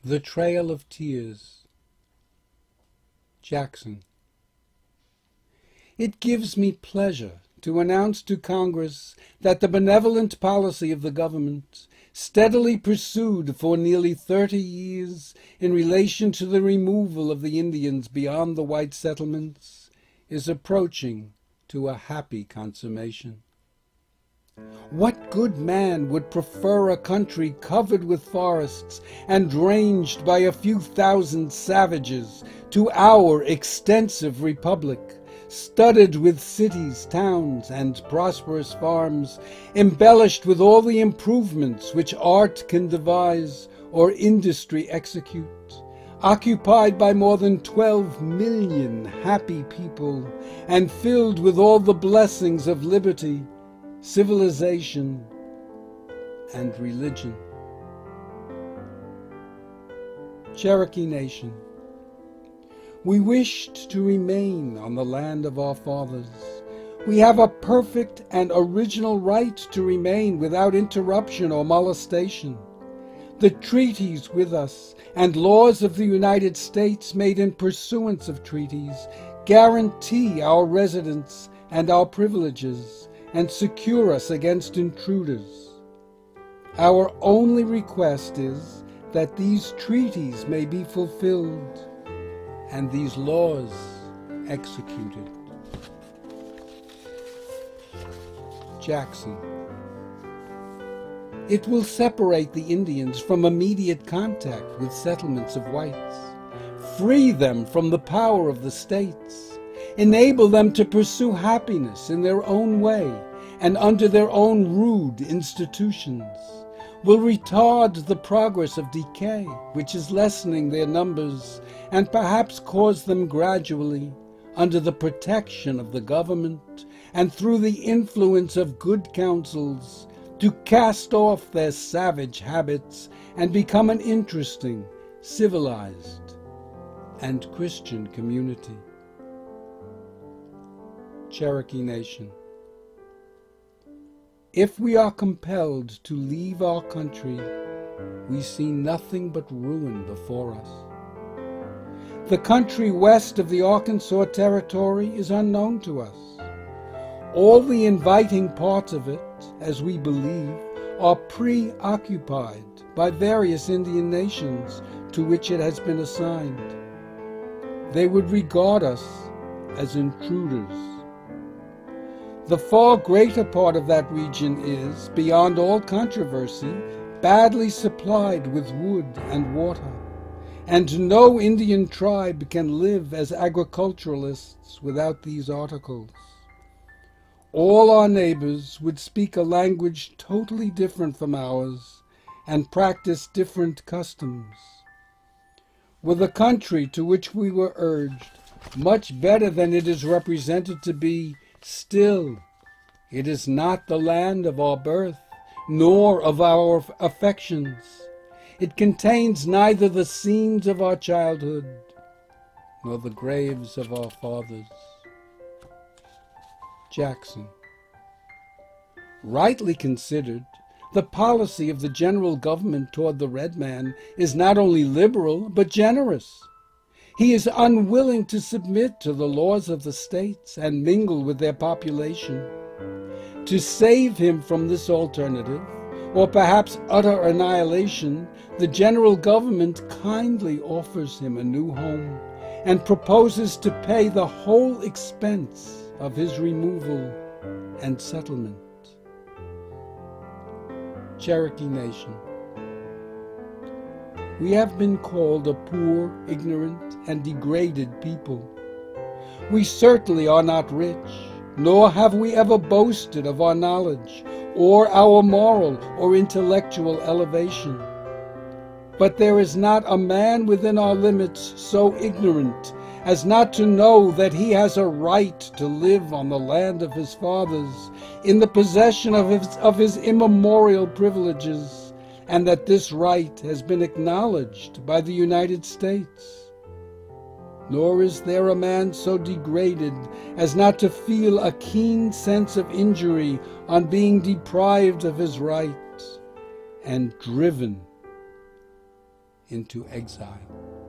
The Trail of Tears. Jackson. It gives me pleasure to announce to Congress that the benevolent policy of the government, steadily pursued for nearly 30 years in relation to the removal of the Indians beyond the white settlements, is approaching to a happy consummation. What good man would prefer a country covered with forests and ranged by a few thousand savages to our extensive republic, studded with cities, towns, and prosperous farms, embellished with all the improvements which art can devise or industry execute, occupied by more than 12 million happy people, and filled with all the blessings of liberty, civilization, and religion. Cherokee Nation. We wished to remain on the land of our fathers. We have a perfect and original right to remain without interruption or molestation. The treaties with us and laws of the United States made in pursuance of treaties guarantee our residence and our privileges and secure us against intruders. Our only request is that these treaties may be fulfilled and these laws executed. Jackson. It will separate the Indians from immediate contact with settlements of whites, free them from the power of the states, enable them to pursue happiness in their own way and under their own rude institutions, will retard the progress of decay, which is lessening their numbers, and perhaps cause them gradually, under the protection of the government and through the influence of good counsels, to cast off their savage habits and become an interesting, civilized, and Christian community. Cherokee Nation. If we are compelled to leave our country, we see nothing but ruin before us. The country west of the Arkansas Territory is unknown to us. All the inviting parts of it, as we believe, are preoccupied by various Indian nations to which it has been assigned. They would regard us as intruders. The far greater part of that region is, beyond all controversy, badly supplied with wood and water, and no Indian tribe can live as agriculturalists without these articles. All our neighbors would speak a language totally different from ours and practice different customs. Were the country to which we were urged much better than it is represented to be, still, it is not the land of our birth, nor of our affections. It contains neither the scenes of our childhood, nor the graves of our fathers. Jackson. Rightly considered, the policy of the general government toward the red man is not only liberal, but generous. He is unwilling to submit to the laws of the states and mingle with their population. To save him from this alternative, or perhaps utter annihilation, the general government kindly offers him a new home and proposes to pay the whole expense of his removal and settlement. Cherokee Nation. We have been called a poor, ignorant, and degraded people. We certainly are not rich, nor have we ever boasted of our knowledge or our moral or intellectual elevation. But there is not a man within our limits so ignorant as not to know that he has a right to live on the land of his fathers, in the possession of his immemorial privileges, and that this right has been acknowledged by the United States. Nor is there a man so degraded as not to feel a keen sense of injury on being deprived of his rights and driven into exile.